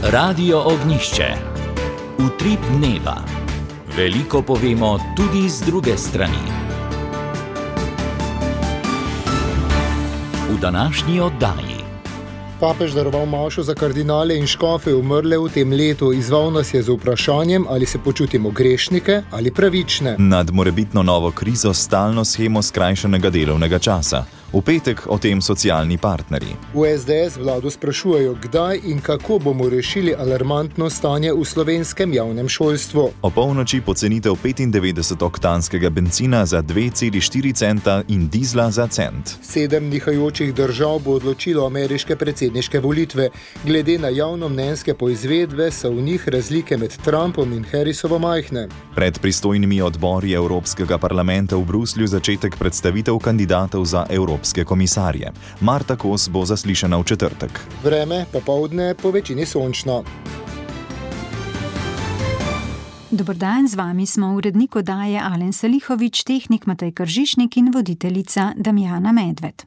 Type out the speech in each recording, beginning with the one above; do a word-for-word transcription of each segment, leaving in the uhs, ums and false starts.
Radio Ognjišče. Utrip dneva. Veliko povemo tudi z druge strani. V današnji oddaji. Papež daroval mašo za kardinale in škofe umrle v tem letu. Izzval nas je z vprašanjem, ali se počutimo grešnike ali pravične. Nad morebitno novo krizo stalno shemo skrajšanega delovnega časa. V petek o tem socialni partnerji. V es de es vlado sprašujejo, kdaj in kako bomo rešili alarmantno stanje v slovenskem javnem šolstvu. O polnoči pocenitev petindevetdesetoktanskega bencina za dve celi štiri centa in dizla za cent. Sedem nihajočih držav bo odločilo ameriške predsedniške volitve. Glede na javnomnenjske poizvedbe so v njih razlike med Trumpom in Harrisovo majhne. Pred pristojnimi odbori Evropskega parlamenta v Bruslju začetek predstavitev kandidatov za Evropske komisarje. Marta Kos bo zaslišana v četrtek. Vreme popoldne po večini sončno. Dober dan, z vami smo urednik oddaje Alen Salihovič, tehnik Matej Kržišnik in voditeljica Damjana Medved.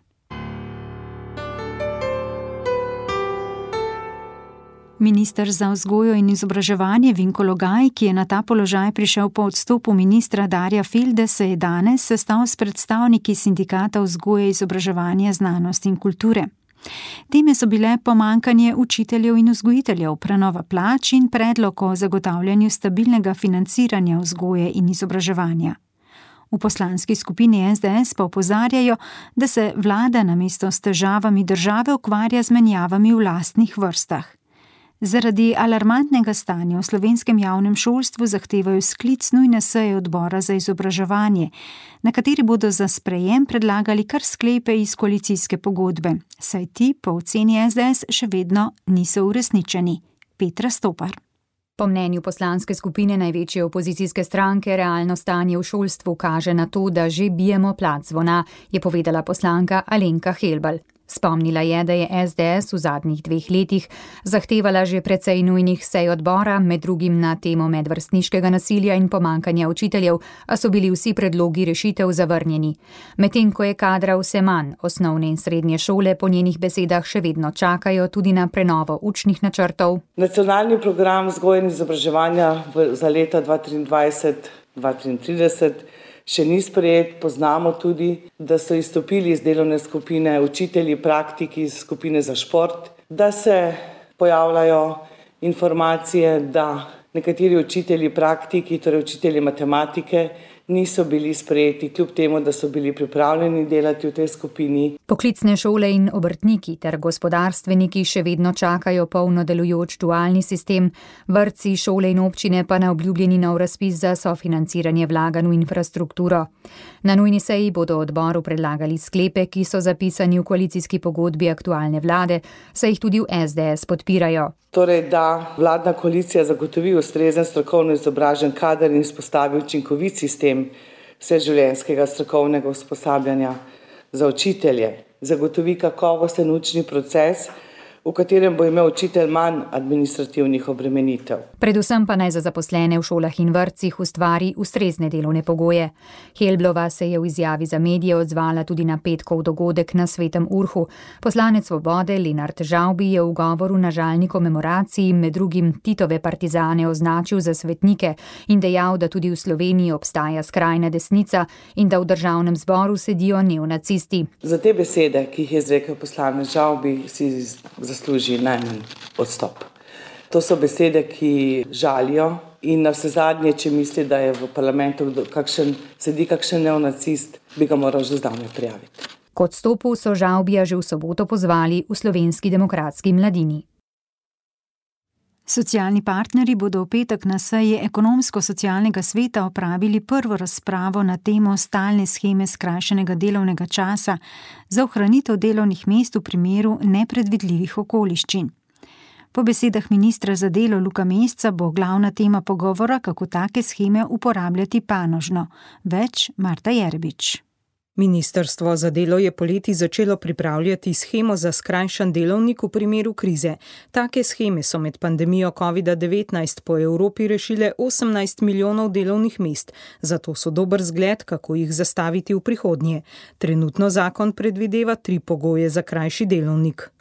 Minister za vzgojo in izobraževanje Vinko Logaj, ki je na ta položaj prišel po odstopu ministra Darja Felde, se je danes sestal s predstavniki sindikata vzgoje, izobraževanja, znanosti in kulture. Teme so bile pomanjkanje učiteljev in vzgojiteljev, prenova plač in predlog o zagotavljanju stabilnega financiranja vzgoje in izobraževanja. V poslanski skupini es de es pa opozarjajo, da se vlada namesto s težavami države ukvarja z menjavami v lastnih vrstah. Zaradi alarmantnega stanja v slovenskem javnem šolstvu zahtevajo sklic nujne seje odbora za izobraževanje, na kateri bodo za sprejem predlagali kar sklepe iz koalicijske pogodbe, saj ti po oceni es de es še vedno niso uresničeni. Petra Stopar. Po mnenju poslanske skupine največje opozicijske stranke realno stanje v šolstvu kaže na to, da že bijemo plat zvona, je povedala poslanka Alenka Helbl. Spomnila je, da je es de es v zadnjih dveh letih zahtevala že precej nujnih sej odbora, med drugim na temo medvrstniškega nasilja in pomanjkanja učiteljev, a so bili vsi predlogi rešitev zavrnjeni. Medtem ko je kadra vse manj, osnovne in srednje šole po njenih besedah še vedno čakajo tudi na prenovo učnih načrtov. Nacionalni program vzgoje in izobraževanja za leta dva tisoč triindvajset do dva tisoč triintrideset še ni sprejet. Poznamo tudi, da so izstopili iz delovne skupine učitelji, praktiki iz skupine za šport, da se pojavljajo informacije, da nekateri učitelji praktiki, torej učitelji matematike, niso bili sprejeti, kljub temu, da so bili pripravljeni delati v tej skupini. Poklicne šole in obrtniki ter gospodarstveniki še vedno čakajo polno delujoč dualni sistem, vrtci, šole in občine pa na obljubljeni nov razpis za sofinanciranje vlaganj v infrastrukturo. Na nujni seji bodo odboru predlagali sklepe, ki so zapisani v koalicijski pogodbi aktualne vlade, saj jih tudi v es de es podpirajo. Torej, da vladna koalicija zagotovi ustrezen strokovno izobražen kader in vzpostavi učinkovit sistem vseživljenjskega strokovnega usposabljanja za učitelje, zagotovi kakovosten učni proces, v katerem bo imel učitelj manj administrativnih obremenitev. Predvsem pa naj za zaposlene v šolah in vrtcih ustvari ustrezne delovne pogoje. Helblova se je v izjavi za medije odzvala tudi na petkov dogodek na Svetem Urhu. Poslanec Svobode Lenart Žavbi je v govoru na žalni komemoraciji med drugim Titove partizane označil za svetnike in dejal, da tudi v Sloveniji obstaja skrajna desnica in da v državnem zboru sedijo neonacisti. Za te besede, ki jih je izrekel poslanec Žavbi, si zasluži najmanj odstop. To so besede, ki žalijo in na vse zadnje, če misli, da je v parlamentu kakšen, sedi kakšen neonacist, bi ga moral že zdavnaj prijaviti. K odstopu so Žavbija že v soboto pozvali v Slovenski demokratski mladini. Socialni partnerji bodo v petek na seji ekonomsko-socialnega sveta opravili prvo razpravo na temo stalne sheme skrajšanega delovnega časa za ohranitev delovnih mest v primeru nepredvidljivih okoliščin. Po besedah ministra za delo Luka Mesca bo glavna tema pogovora, kako take sheme uporabljati panožno. Več Marta Jerbič. Ministrstvo za delo je poleti začelo pripravljati shemo za skrajšan delovnik v primeru krize. Take sheme so med pandemijo kovida devetnajst po Evropi rešile osemnajst milijonov delovnih mest, zato so dober zgled, kako jih zastaviti v prihodnje. Trenutno zakon predvideva tri pogoje za krajši delovnik.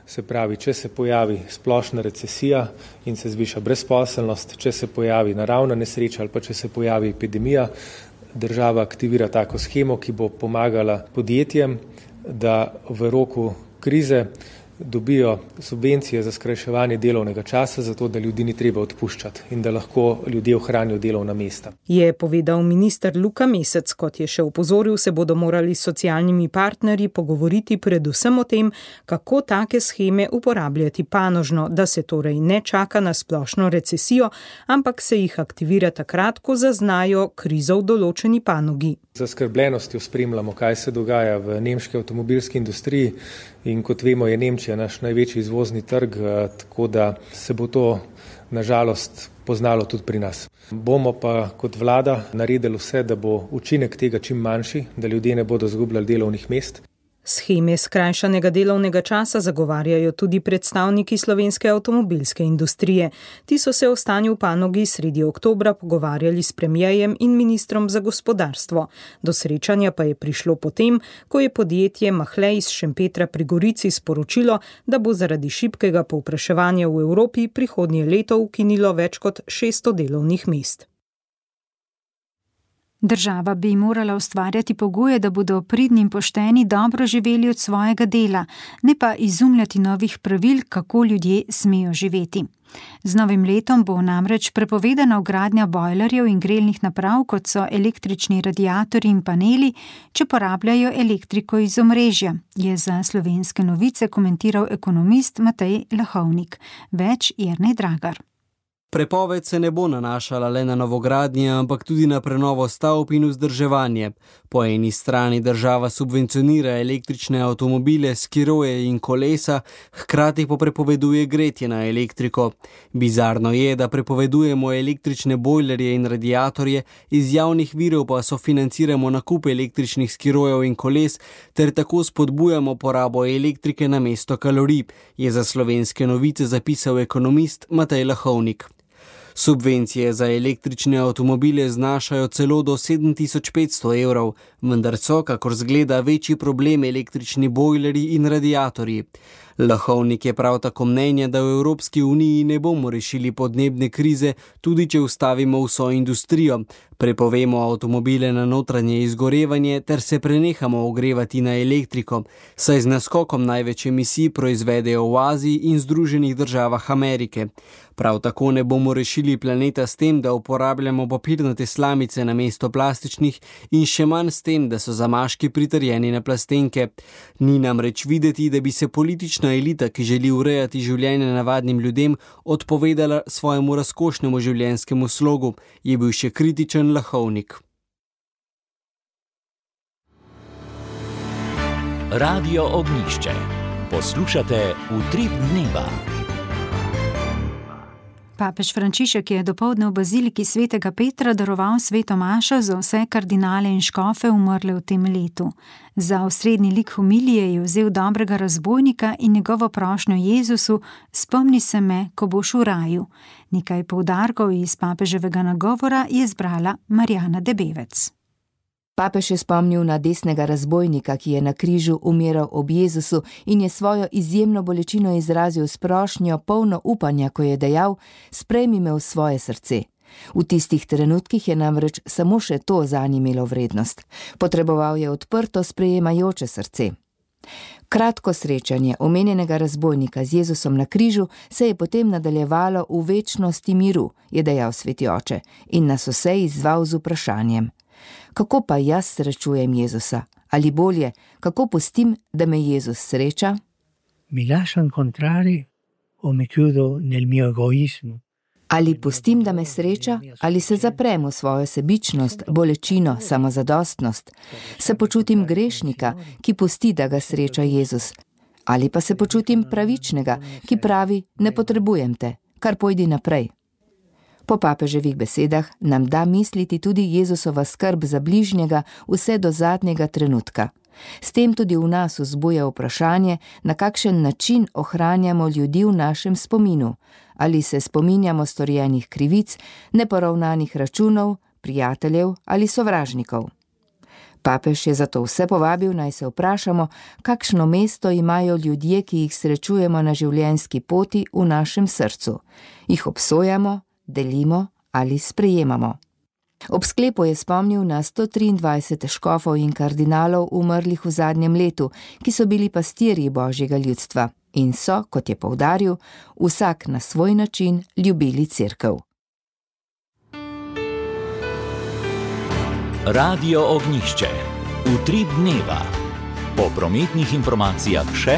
Se pravi, če se pojavi splošna recesija in se zviša brezposelnost, če se pojavi naravna nesreča ali pa če se pojavi epidemija, država aktivira tako shemo, ki bo pomagala podjetjem, da v roku krize dobijo subvencije za skrajševanje delovnega časa, zato da ljudi ni treba odpuščati in da lahko ljudje ohranijo delovna mesta. Je povedal minister Luka Mesec. Kot je še opozoril, se bodo morali s socialnimi partnerji pogovoriti predvsem o tem, kako take sheme uporabljati panožno, da se torej ne čaka na splošno recesijo, ampak se jih aktivira takrat, ko zaznajo krizo v določeni panogi. Z zaskrbljenostjo spremljamo, kaj se dogaja v nemški avtomobilski industriji in kot vemo, je Nemčija naš največji izvozni trg, tako da se bo to nažalost poznalo tudi pri nas. Bomo pa kot vlada naredili vse, da bo učinek tega čim manjši, da ljudje ne bodo izgubljali delovnih mest. Sheme skrajšanega delovnega časa zagovarjajo tudi predstavniki slovenske avtomobilske industrije. Ti so se o stanju v panogi sredi oktobra pogovarjali s premierjem in ministrom za gospodarstvo. Do srečanja pa je prišlo potem, ko je podjetje Mahle iz Šempetra pri Gorici sporočilo, da bo zaradi šibkega povpraševanja v Evropi prihodnje leto ukinilo več kot šeststo delovnih mest. Država bi morala ustvarjati pogoje, da bodo pridni in pošteni dobro živeli od svojega dela, ne pa izumljati novih pravil, kako ljudje smejo živeti. Z novim letom bo namreč prepovedana vgradnja bojlerjev in grelnih naprav, kot so električni radiatorji in paneli, če porabljajo elektriko iz omrežja, je za Slovenske novice komentiral ekonomist Matej Lahovnik. Več Jernej Dragar. Prepoved se ne bo nanašala le na novogradnje, ampak tudi na prenovo stavb in vzdrževanje. Po eni strani država subvencionira električne avtomobile, skiroje in kolesa, hkrati pa prepoveduje gretje na elektriko. Bizarno je, da prepovedujemo električne bojlerje in radiatorje, iz javnih virov pa sofinanciramo nakup električnih skirojev in koles, ter tako spodbujamo porabo elektrike namesto kalorij, je za Slovenske novice zapisal ekonomist Matej Lahovnik. Subvencije za električne avtomobile znašajo celo do sedem tisoč petsto evrov, vendar so, kakor zgleda, večji problem električni bojlerji in radiatorji. Lahovnik je prav tako mnenja, da v Evropski uniji ne bomo rešili podnebne krize, tudi če ustavimo vso industrijo, prepovemo avtomobile na notranje izgorevanje ter se prenehamo ogrevati na elektriko, saj z naskokom največ emisij proizvedejo v Aziji in Združenih državah Amerike. Prav tako ne bomo rešili planeta s tem, da uporabljamo papirnate slamice namesto plastičnih in še manj s tem, da so zamaški pritrjeni na plastenke. Ni namreč videti, da bi se politična elita, ki želi urejati življenje navadnim ljudem, odpovedala svojemu razkošnemu življenjskemu slogu, je bil še kritičen Lahovnik. Radio Ognjišče. Poslušate Utrip dneva. Papež Frančišek je dopoldne v baziliki svetega Petra daroval sveto mašo za vse kardinale in škofe umrle v tem letu. Za osrednji lik homilije je vzel dobrega razbojnika in njegovo prošnjo Jezusu: spomni se me, ko boš v raju. Nekaj poudarkov iz papeževega nagovora je zbrala Marjana Debevec. Papež je spomnil na desnega razbojnika, ki je na križu umiral ob Jezusu in je svojo izjemno bolečino izrazil s prošnjo polno upanja, ko je dejal: sprejmi me v svoje srce. V tistih trenutkih je namreč samo še to zanj imelo vrednost. Potreboval je odprto, sprejemajoče srce. Kratko srečanje omenjenega razbojnika z Jezusom na križu se je potem nadaljevalo v večnosti miru, je dejal sveti oče, in nas vse izzval z vprašanjem: kako pa jaz srečujem Jezusa? Ali bolje, kako pustim, da me Jezus sreča? Mi lascio incontrare o mi chiudo nel mio egoismo? Ali pustim, da me sreča, ali se zaprem v svojo sebičnost, bolečino, samozadostnost? Se počutim grešnika, ki pusti, da ga sreča Jezus? Ali pa se počutim pravičnega, ki pravi: ne potrebujem te, kar pojdi naprej? Po papeževih besedah nam da misliti tudi Jezusova skrb za bližnjega vse do zadnjega trenutka. S tem tudi v nas vzbuja vprašanje, na kakšen način ohranjamo ljudi v našem spominu. Ali se spominjamo storjenih krivic, neporavnanih računov, prijateljev ali sovražnikov. Papež je zato vse povabil, naj se vprašamo, kakšno mesto imajo ljudje, ki jih srečujemo na življenjski poti v našem srcu. Jih obsojamo, delimo ali sprejemamo. Ob sklepu je spomnil na sto triindvajset škofov in kardinalov umrlih v zadnjem letu, ki so bili pastirji Božjega ljudstva in so, kot je poudaril, vsak na svoj način ljubili cerkev. Radio Ognjišče. Utrip dneva. Po prometnih informacijah še.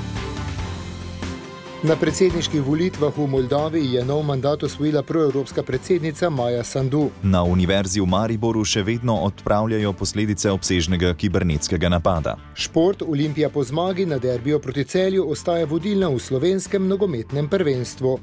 Na predsedniških volitvah v Moldaviji je nov mandat osvojila proevropska predsednica Maja Sandu. Na Univerzi v Mariboru še vedno odpravljajo posledice obsežnega kibernetskega napada. Šport Olimpija po zmagi na derbiju proti Celju ostaja vodilna v slovenskem nogometnem prvenstvu.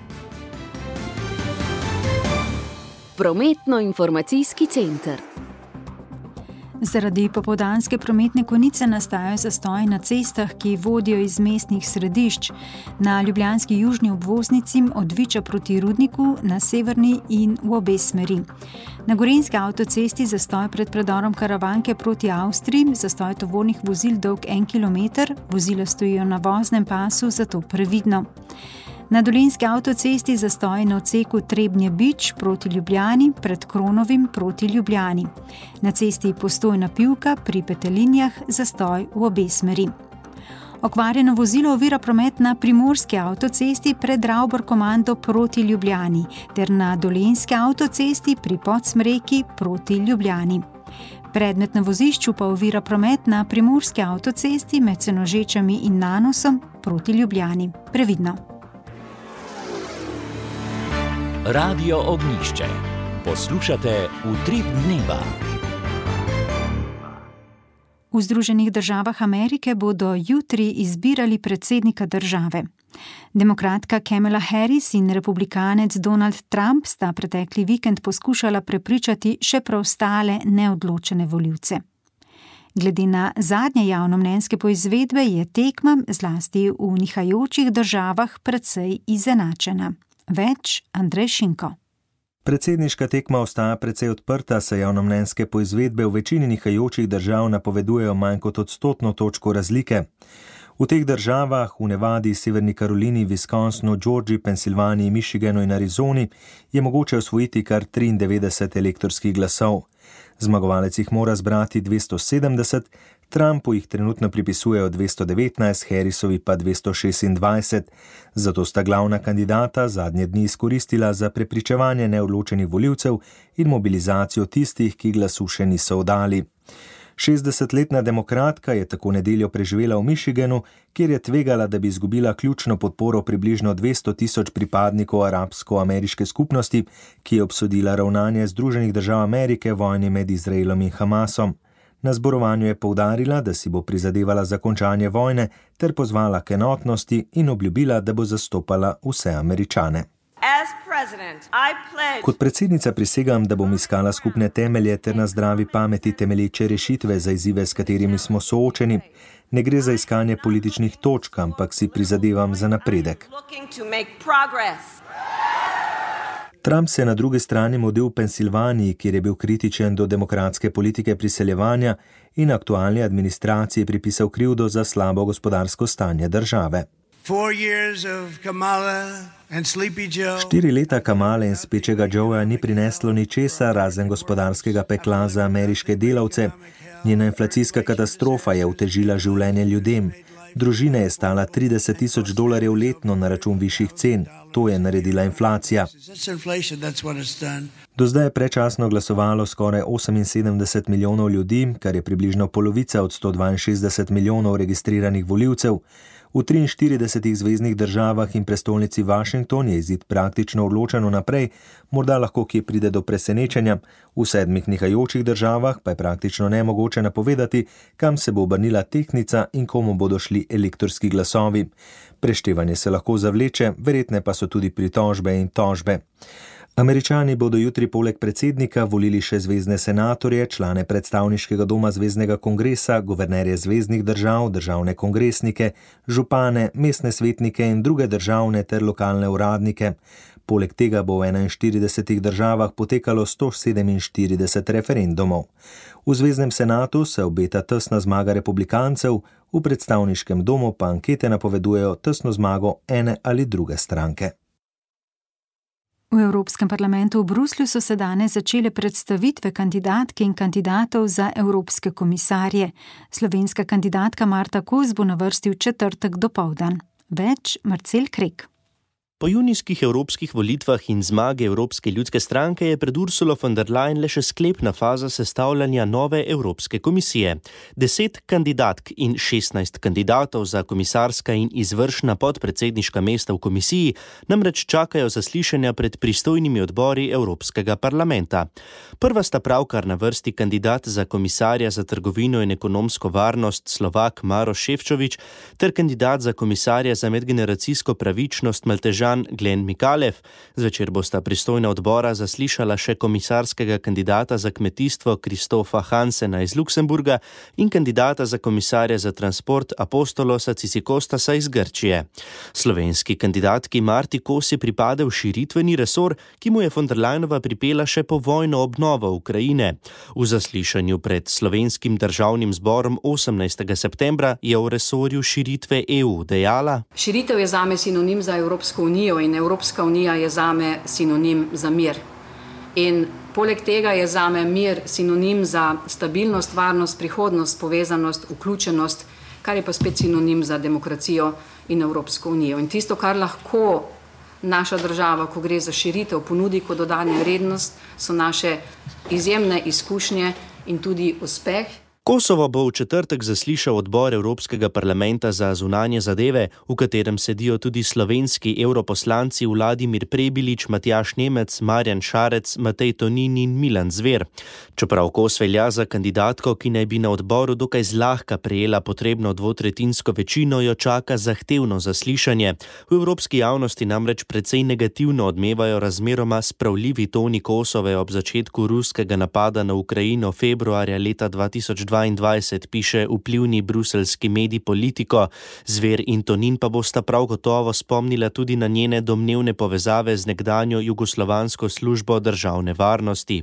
Prometno-informacijski center. Zaradi popoldanske prometne konice nastajajo zastoji na cestah, ki vodijo iz mestnih središč. Na ljubljanski južni obvoznici od Viča proti Rudniku, na severni in v obe smeri. Na gorenjski avtocesti zastoj pred predorom Karavanke proti Avstriji, zastoj tovornih vozil dolg en kilometer, vozila stojijo na voznem pasu, zato previdno. Na dolenjski avtocesti zastoj na odseku Trebnje-Bič proti Ljubljani, pred Kronovim proti Ljubljani. Na cesti Postojna-Pivka pri Petelinjah zastoj v obe smeri. Okvarjeno vozilo ovira promet na primorski avtocesti pred Ravbor-Komando proti Ljubljani ter na dolenjski avtocesti pri Podsmreki proti Ljubljani. Predmet na vozišču pa ovira promet na primorski avtocesti med Senožečami in Nanosom proti Ljubljani. Previdno. Radio Ognjišče. Poslušate Utrip dneva. V Združenih državah Amerike bodo jutri izbirali predsednika države. Demokratka Kamala Harris in republikanec Donald Trump sta pretekli vikend poskušala prepričati še preostale neodločene volivce. Glede na zadnje javnomnenjske poizvedbe je tekma, zlasti v nihajočih državah, precej izenačena. Več Andrej Šinko. Predsedniška tekma ostaja precej odprta, saj javnomnenjske poizvedbe v večini nihajočih držav napovedujejo manj kot odstotno točko razlike. V teh državah, v Nevadi, Severni Karolini, Wisconsinu, Georgiji, Pensilvaniji, Michiganu in Arizoni, je mogoče osvojiti kar triindevetdeset elektorskih glasov. Zmagovalec jih mora zbrati dvesto sedemdeset, Trumpu jih trenutno pripisujejo dvesto devetnajst, Harrisovi pa dvesto šestindvajset. Zato sta glavna kandidata zadnje dni izkoristila za prepričevanje neodločenih volivcev in mobilizacijo tistih, ki glasu še niso oddali. šestdesetletna demokratka je tako nedeljo preživela v Michiganu, kjer je tvegala, da bi izgubila ključno podporo približno dvesto tisoč pripadnikov arabsko-ameriške skupnosti, ki je obsodila ravnanje Združenih držav Amerike v vojni med Izraelom in Hamasom. Na zborovanju je poudarila, da si bo prizadevala za končanje vojne ter pozvala k enotnosti in obljubila, da bo zastopala vse Američane. Kot predsednica prisegam, da bom iskala skupne temelje ter na zdravi pameti temelječe rešitve za izzive, s katerimi smo soočeni. Ne gre za iskanje političnih točk, ampak si prizadevam za napredek. Trump se je na drugi strani mudil v Pensilvaniji, kjer je bil kritičen do demokratske politike priseljevanja in aktualni administraciji pripisal krivdo za slabo gospodarsko stanje države. Štiri leta Kamale in spečega Joeja ni prineslo ničesar razen gospodarskega pekla za ameriške delavce. Njena inflacijska katastrofa je otežila življenje ljudem. Družine je stala trideset tisoč dolarjev letno na račun višjih cen. To je naredila inflacija. Do zdaj je predčasno glasovalo skoraj oseminsedemdeset milijonov ljudi, kar je približno polovica od sto dvainšestdeset milijonov registriranih volivcev. V triinštiridesetih zveznih državah in prestolnici Washington je izid praktično odločen vnaprej, morda lahko kje pride do presenečenja. V sedmih nihajočih državah pa je praktično nemogoče napovedati, kam se bo obrnila tehtnica in komu bodo šli elektorski glasovi. Preštevanje se lahko zavleče, verjetne pa so tudi pritožbe in tožbe. Američani bodo jutri poleg predsednika volili še zvezne senatorje, člane predstavniškega doma zveznega kongresa, guvernerje zveznih držav, državne kongresnike, župane, mestne svetnike in druge državne ter lokalne uradnike. Poleg tega bo v enainštiridesetih državah potekalo sto sedeminštirideset referendumov. V Zveznem senatu se obeta tesna zmaga republikancev, v predstavniškem domu pa ankete napovedujejo tesno zmago ene ali druge stranke. V Evropskem parlamentu v Bruslju so se danes začele predstavitve kandidatk in kandidatov za evropske komisarje. Slovenska kandidatka Marta Kos bo na vrsti v četrtek dopoldan. Več Marcel Krek. Po junijskih evropskih volitvah in zmage Evropske ljudske stranke je pred Ursulo von der Leyen le še sklepna faza sestavljanja nove Evropske komisije. Deset kandidatk in šestnajst kandidatov za komisarska in izvršna podpredsedniška mesta v komisiji namreč čakajo zaslišanja pred pristojnimi odbori Evropskega parlamenta. Prva sta pravkar na vrsti kandidat za komisarja za trgovino in ekonomsko varnost Slovak Maroš Šefčovič ter kandidat za komisarja za medgeneracijsko pravičnost Maltežan Glen Mikalev. Zvečer bosta pristojna odbora zaslišala še komisarskega kandidata za kmetijstvo Kristofa Hansena iz Luksemburga in kandidata za komisarja za transport Apostolosa Tsisikostasa iz Grčije. Slovenski kandidatki Marti Kos je pripadel širitveni resor, ki mu je von der Leyenova pripela še po vojno obnovo Ukrajine. V zaslišanju pred Slovenskim državnim zborom osemnajstega septembra je v resorju širitve E U dejala: Širitev je zame sinonim za Evropsko unijo in Evropska unija je zame sinonim za mir. In poleg tega je zame mir sinonim za stabilnost, varnost, prihodnost, povezanost, vključenost, kar je pa spet sinonim za demokracijo in Evropsko unijo. In tisto, kar lahko naša država, ko gre za širitev, ponudi kot dodano vrednost, so naše izjemne izkušnje in tudi uspeh. Kosovo bo v četrtek zaslišal odbor Evropskega parlamenta za zunanje zadeve, v katerem sedijo tudi slovenski europoslanci Vladimir Prebilič, Matjaž Nemec, Marjan Šarec, Matej Tonin in Milan Zver. Čeprav Kos velja za kandidatko, ki naj bi na odboru dokaj zlahka prejela potrebno dvotretjinsko večino, jo čaka zahtevno zaslišanje. V evropski javnosti namreč precej negativno odmevajo razmeroma spravljivi toni Kosove ob začetku ruskega napada na Ukrajino februarja leta dva tisoč dvaindvajset, piše vplivni bruseljski medij Politico. Zver in Tonin pa bosta prav gotovo spomnila tudi na njene domnevne povezave z nekdanjo jugoslovansko službo državne varnosti.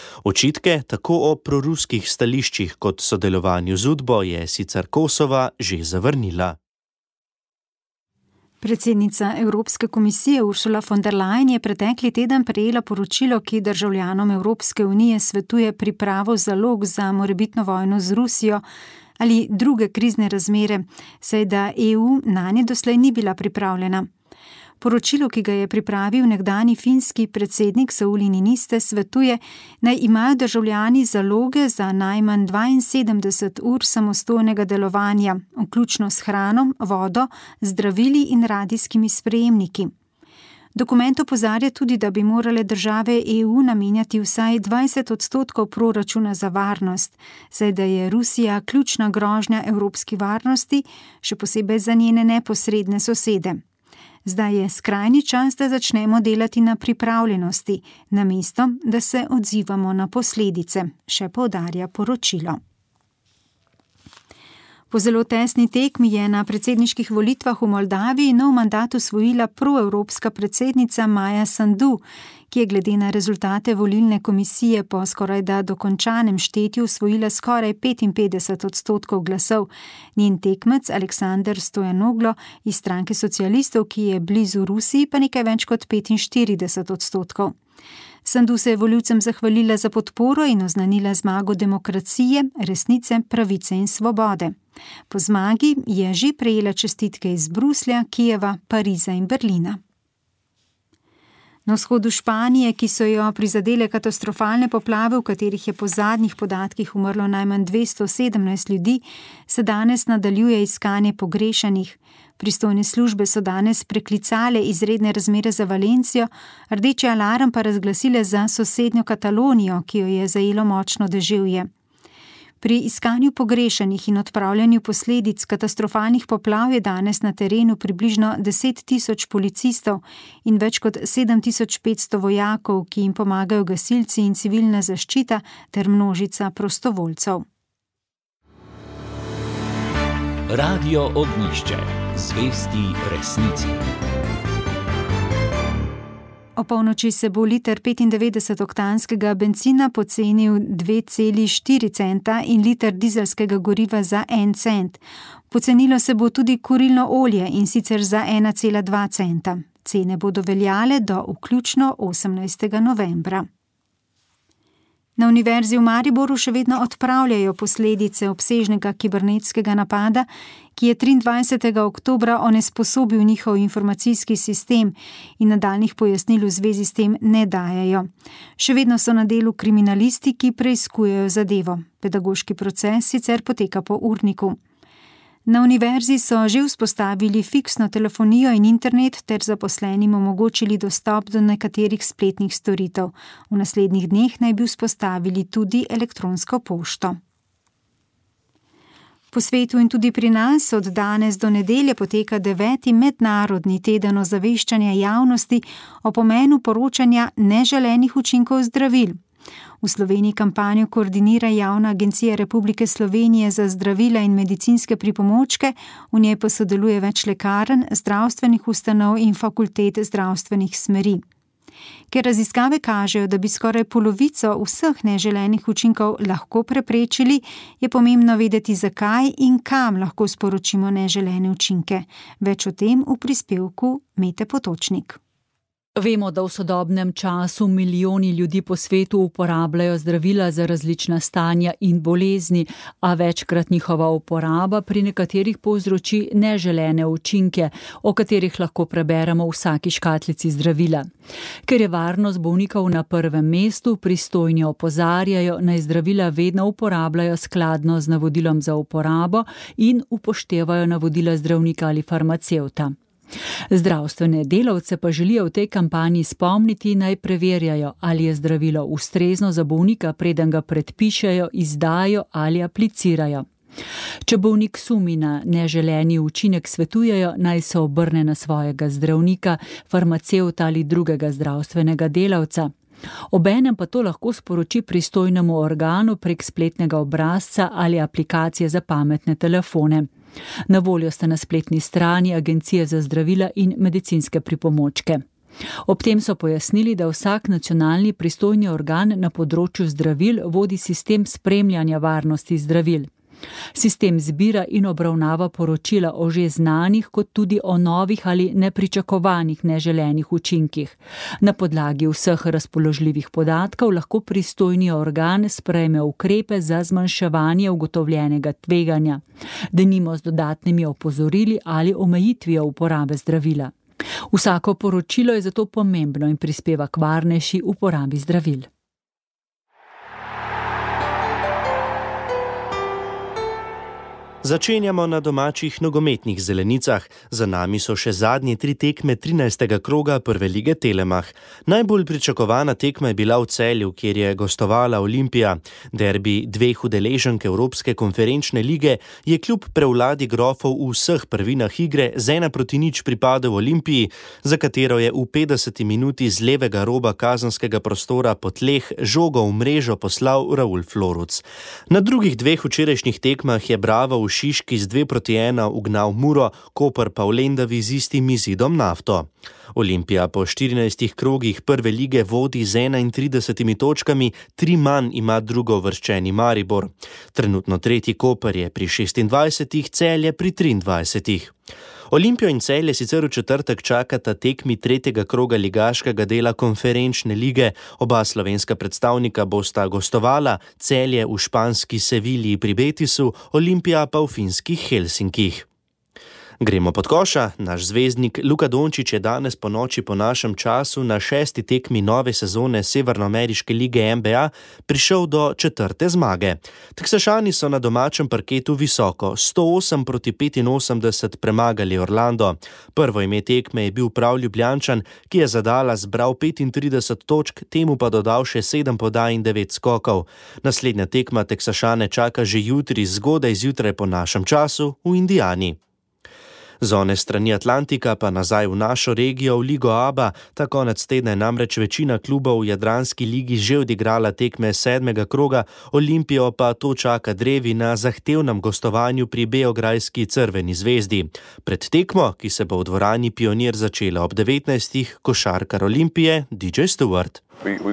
Očitke tako o proruskih stališčih kot sodelovanju z Udbo je sicer Kosova že zavrnila. Predsednica Evropske komisije Ursula von der Leyen je pretekli teden prejela poročilo, ki državljanom Evropske unije svetuje pripravo zalog za morebitno vojno z Rusijo ali druge krizne razmere, saj da E U nanje doslej ni bila pripravljena. Poročilo, ki ga je pripravil nekdanji finski predsednik Sauli Niinistö, svetuje, naj imajo državljani zaloge za najmanj dvainsedemdeset ur samostojnega delovanja, vključno s hrano, vodo, zdravili in radijskimi sprejemniki. Dokument opozarja tudi, da bi morale države E U namenjati vsaj dvajset odstotkov proračuna za varnost, saj da je Rusija ključna grožnja evropski varnosti, še posebej za njene neposredne sosede. Zdaj je skrajni čas, da začnemo delati na pripravljenosti, namesto da se odzivamo na posledice, še poudarja poročilo. Po zelo tesni tekmi je na predsedniških volitvah v Moldaviji nov mandat osvojila proevropska predsednica Maja Sandu, ki je glede na rezultate volilne komisije po skorajda dokončanem štetju osvojila skoraj petinpetdeset odstotkov glasov. Njen tekmec Aleksandar Stojanoglo iz stranke socialistov, ki je blizu Rusiji, pa nekaj več kot petinštirideset odstotkov. Sandu se je volivcem zahvalila za podporo in oznanila zmago demokracije, resnice, pravice in svobode. Po zmagi je že prejela čestitke iz Bruslja, Kijeva, Pariza in Berlina. Na vzhodu Španije, ki so jo prizadele katastrofalne poplave, v katerih je po zadnjih podatkih umrlo najmanj dvesto sedemnajst ljudi, se danes nadaljuje iskanje pogrešanih. Pristojne službe so danes preklicale izredne razmere za Valencijo, rdeči alarm pa razglasile za sosednjo Katalonijo, ki jo je zajelo močno deževje. Pri iskanju pogrešanih in odpravljanju posledic katastrofalnih poplav je danes na terenu približno deset tisoč policistov in več kot sedem tisoč petsto vojakov, ki jim pomagajo gasilci in civilna zaščita ter množica prostovoljcev. Radio Ognjišče. Zvesti resnici. O polnoči se bo liter petindevetdesetoktanskega bencina pocenil dve celi štiri centa in liter dizelskega goriva za en cent. Pocenilo se bo tudi kurilno olje in sicer za ena cela dva centa. Cene bodo veljale do vključno osemnajstega novembra. Na Univerzi v Mariboru še vedno odpravljajo posledice obsežnega kibernetskega napada, ki je triindvajsetega oktobra onesposobil njihov informacijski sistem in nadaljnjih pojasnil v zvezi s tem ne dajejo. Še vedno so na delu kriminalisti, ki preiskujejo zadevo. Pedagoški proces sicer poteka po urniku. Na univerzi so že vzpostavili fiksno telefonijo in internet ter zaposlenim omogočili dostop do nekaterih spletnih storitev. V naslednjih dneh naj bi vzpostavili tudi elektronsko pošto. Po svetu in tudi pri nas od danes do nedelje poteka deveti mednarodni teden ozaveščanja javnosti o pomenu poročanja neželenih učinkov zdravil. V Sloveniji kampanjo koordinira Javna agencija Republike Slovenije za zdravila in medicinske pripomočke, v njej pa sodeluje več lekarn, zdravstvenih ustanov in fakultet zdravstvenih smeri. Ker raziskave kažejo, da bi skoraj polovico vseh neželenih učinkov lahko preprečili, je pomembno vedeti, zakaj in kam lahko sporočimo neželene učinke. Več o tem v prispevku Mete Potočnik. Vemo, da v sodobnem času milijoni ljudi po svetu uporabljajo zdravila za različna stanja in bolezni, a večkrat njihova uporaba pri nekaterih povzroči neželene učinke, o katerih lahko preberemo v vsaki škatlici zdravila. Ker je varnost bolnikov na prvem mestu, pristojni opozarjajo, naj zdravila vedno uporabljajo skladno z navodilom za uporabo in upoštevajo navodila zdravnika ali farmacevta. Zdravstvene delavce pa želijo v tej kampanji spomniti, naj preverjajo, ali je zdravilo ustrezno za bolnika, preden ga predpišejo, izdajo ali aplicirajo. Če bolnik sumi na neželeni učinek, svetujejo, naj se obrne na svojega zdravnika, farmacevta ali drugega zdravstvenega delavca. Obenem pa to lahko sporoči pristojnemu organu prek spletnega obrazca ali aplikacije za pametne telefone. Na voljo sta na spletni strani Agencije za zdravila in medicinske pripomočke. Ob tem so pojasnili, da vsak nacionalni pristojni organ na področju zdravil vodi sistem spremljanja varnosti zdravil. Sistem zbira in obravnava poročila o že znanih, kot tudi o novih ali nepričakovanih neželenih učinkih. Na podlagi vseh razpoložljivih podatkov lahko pristojni organ sprejme ukrepe za zmanjševanje ugotovljenega tveganja, denimo z dodatnimi opozorili ali omejitvijo uporabe zdravila. Vsako poročilo je zato pomembno in prispeva k varnejši uporabi zdravil. Začenjamo na domačih nogometnih zelenicah. Za nami so še zadnje tri tekme trinajstega kroga prve lige Telemach. Najbolj pričakovana tekma je bila v Celju, kjer je gostovala Olimpija. Derbi dveh udeleženk Evropske konferenčne lige je kljub prevladi grofov v vseh prvinah igre z ena proti nič pripadel Olimpiji, za katero je v petdeseti minuti z levega roba kazenskega prostora po tleh žogo v mrežo poslal Raul Floruc. Na drugih dveh včerajšnjih tekmah je Bravo v Šiški z dve proti ena ugnal Muro, Koper pa v Lendavi z istim izidom Nafto. Olimpija po štirinajstih krogih prve lige vodi z enaintridesetimi točkami, tri manj ima drugouvrščeni Maribor. Trenutno tretji Koper je pri šestindvajsetih, Celje pri triindvajsetih. Olimpijo in Celje sicer v četrtek čakata tekmi tretjega kroga ligaškega dela konferenčne lige. Oba slovenska predstavnika bosta gostovala, Celje v španski Sevilji pri Betisu, Olimpija pa v finskih Helsinkih. Gremo pod koša. Naš zvezdnik Luka Dončić je danes po noči po našem času na šesti tekmi nove sezone Severnoameriške lige N B A prišel do četrte zmage. Teksašani so na domačem parketu visoko, sto osem proti petinosemdeset premagali Orlando. Prvo ime tekme je bil prav Ljubljančan, ki je za Dallas zbral petintrideset točk, temu pa dodal še sedem podaj in devet skokov. Naslednja tekma Teksašane čaka že jutri zgodaj zjutraj po našem času v Indijani. Z one strani Atlantika pa nazaj v našo regijo, v Ligo Aba. Ta konec tedna je namreč večina klubov v Jadranski ligi že odigrala tekme sedmega kroga, Olimpijo pa to čaka drevi na zahtevnem gostovanju pri beograjski Crveni zvezdi. Pred tekmo, ki se bo v dvorani Pionir začela ob devetnajstih, košarkar Olimpije D J Stewart.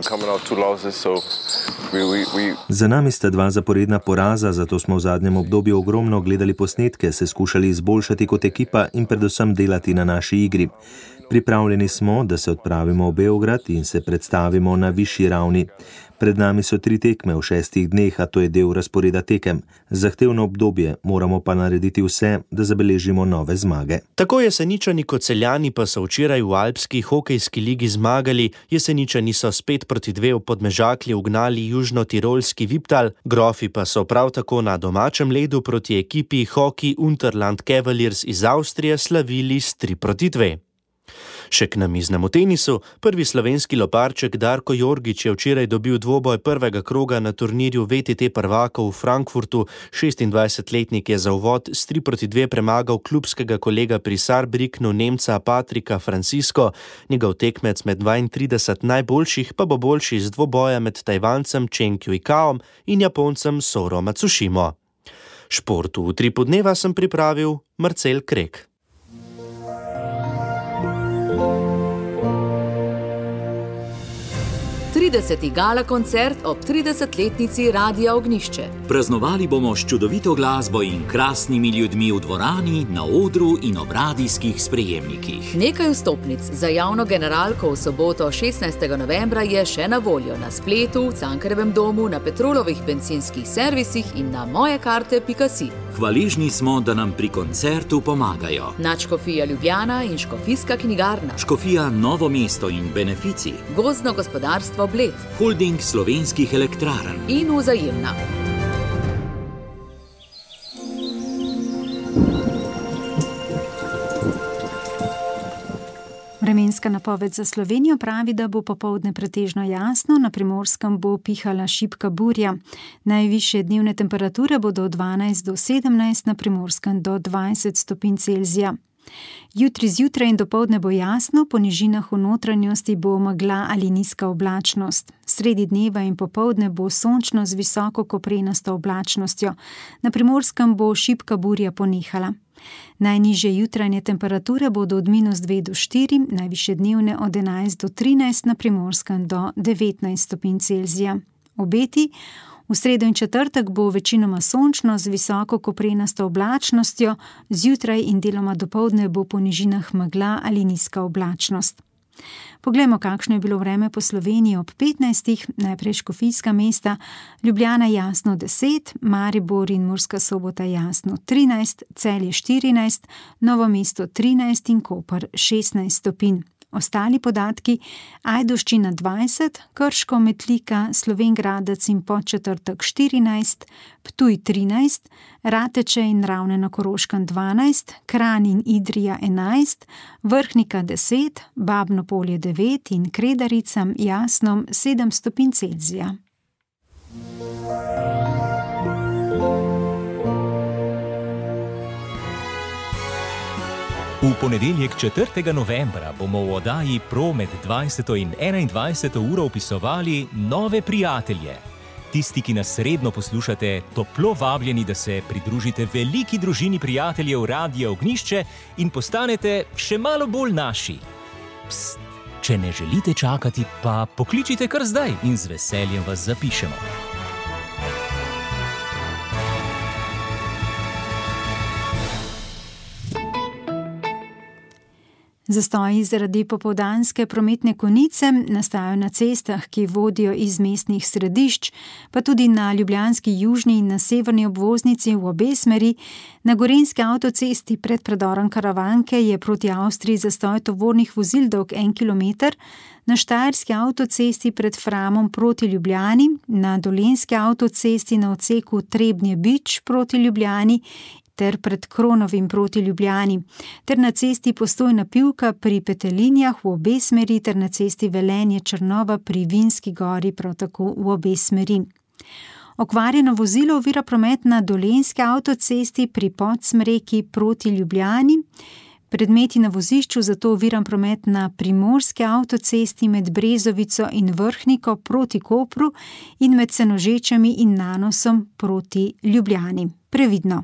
Za nami sta dva zaporedna poraza, zato smo v zadnjem obdobju ogromno gledali posnetke, se skušali izboljšati kot ekipa in predvsem delati na naši igri. Pripravljeni smo, da se odpravimo v Beograd in se predstavimo na višji ravni. Pred nami so tri tekme v šestih dneh, a to je del razporeda tekem. Zahtevno obdobje, moramo pa narediti vse, da zabeležimo nove zmage. Tako Jeseničani kot Celjani pa so včeraj v Alpski hokejski ligi zmagali. Jeseničani so spet proti dve v Podmežakli ugnali južno-tirolski Viptal, Grofi pa so prav tako na domačem ledu proti ekipi Hockey Unterland Cavaliers iz Avstrije slavili s tri proti dve. Še k namiznemu tenisu. Prvi slovenski loparček Darko Jorgić je včeraj dobil dvoboj prvega kroga na turnirju V T T prvakov v Frankfurtu. šestindvajsetletnik je za uvod s tri proti dve premagal klubskega kolega pri Saarbrücknu, Nemca Patrika Francisco. Njegov tekmec med dvaintrideset najboljših pa bo boljši z dvoboja med Tajvancem Chen Qiukaom in Japoncem Soro Matsushimo. Športu v Utripu dneva sem pripravil Marcel Krek. trideseti gala koncert ob tridesetletnici Radia Ognišče. Praznovali bomo s čudovito glasbo in krasnimi ljudmi v dvorani, na odru in ob radijskih sprejemnikih. Nekaj vstopnic za javno generalko v soboto šestnajstega novembra je še na voljo na spletu, v Cankarjevem domu, na Petrolovih bencinskih servisih in na mojekarte pika si. Hvaležni smo, da nam pri koncertu pomagajo Nadškofija Ljubljana in Škofijska knjigarna, Škofija Novo mesto in Benefici, Gozdno gospodarstvo Bled, Holding slovenskih elektrarn in Vzajemna. Vremenska napoved za Slovenijo pravi, da bo popoldne pretežno jasno, na Primorskem bo pihala šibka burja. Najvišje dnevne temperature bodo od dvanajst do sedemnajst, na Primorskem do dvajset stopinj Celzija. Jutri zjutraj in dopoldne bo jasno, po nižinah v notranjosti bo megla ali nizka oblačnost. Sredi dneva in popoldne bo sončno z visoko koprenasto oblačnostjo. Na Primorskem bo šibka burja ponehala. Najnižje jutranje temperature bodo od minus dve do štiri, najvišje dnevne od enajst do trinajst, na Primorskem do devetnajst stopinj Celzija. Obeti: v sredo in četrtek bo večinoma sončno z visoko koprenasto oblačnostjo, zjutraj in deloma dopoldne bo po nižinah megla ali nizka oblačnost. Poglejmo, kakšno je bilo vreme po Sloveniji ob petnajstih, najprej škofijska mesta, Ljubljana jasno deset, Maribor in Murska Sobota jasno trinajst, Celje štirinajst, Novo mesto trinajst in Koper šestnajst stopinj. Ostali podatki: Ajdovščina dvajset, Krško, Metlika, Slovenj Gradec in Podčetrtek štirinajst, Ptuj trinajst, Rateče in Ravne na Koroškem dvanajst, Kranj in Idrija enajst, Vrhnika deset, Babno Polje devet in Kredarica jasno sedem stopinj Celzija. V ponedeljek četrtega novembra bomo v oddaji Pro med dvajseto in enaindvajseto uro opisovali nove prijatelje. Tisti, ki nas redno poslušate, toplo vabljeni, da se pridružite veliki družini prijateljev Radia Ognišče in postanete še malo bolj naši. Pst, če ne želite čakati, pa pokličite kar zdaj in z veseljem vas zapišemo. Zastoji zaradi popoldanske prometne konice nastajajo na cestah, ki vodijo iz mestnih središč, pa tudi na ljubljanski južni in na severni obvoznici v obe smeri. Na gorenjski avtocesti pred predorom Karavanke je proti Avstriji zastoj tovornih vozil dolg en kilometer, na štajerski avtocesti pred Framom proti Ljubljani, na dolenjski avtocesti na odseku Trebnje-Bič proti Ljubljani ter pred Kronovim proti Ljubljani, ter na cesti Postojna-Pivka pri Petelinjah v obe smeri ter na cesti Velenje-Črnova pri Vinski gori prav tako v obe smeri. Okvarjeno vozilo ovira promet na Dolenjski avtocesti pri Podsmreki proti Ljubljani. Predmeti na vozišču zato oviran promet na Primorski avtocesti med Brezovico in Vrhniko proti Kopru in med Senožečami in Nanosom proti Ljubljani. Previdno.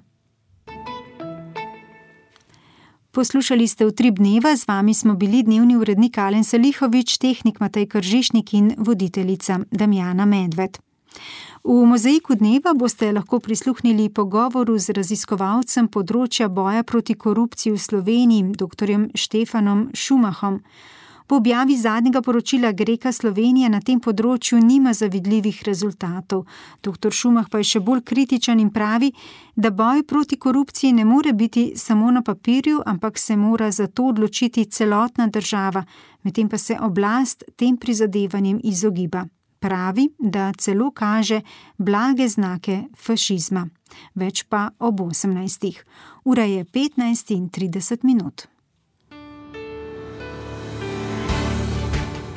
Poslušali ste Utrip dneva, z vami smo bili dnevni urednik Alen Salihovič, tehnik Matej Kržišnik in voditeljica Damjana Medved. V Mozaiku dneva boste lahko prisluhnili pogovoru z raziskovalcem področja boja proti korupciji v Sloveniji, doktorjem Štefanom Šumahom. Po objavi zadnjega poročila Greka Slovenija na tem področju nima zavidljivih rezultatov. Doktor Šumah pa je še bolj kritičen in pravi, da boj proti korupciji ne more biti samo na papirju, ampak se mora za to odločiti celotna država, medtem pa se oblast tem prizadevanjem izogiba. Pravi, da celo kaže blage znake fašizma. Več pa ob osemnajstih. Ura je petnajst in trideset minut.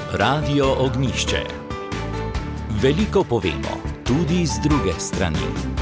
Radio Ognjišče. Veliko povemo, tudi z druge strani.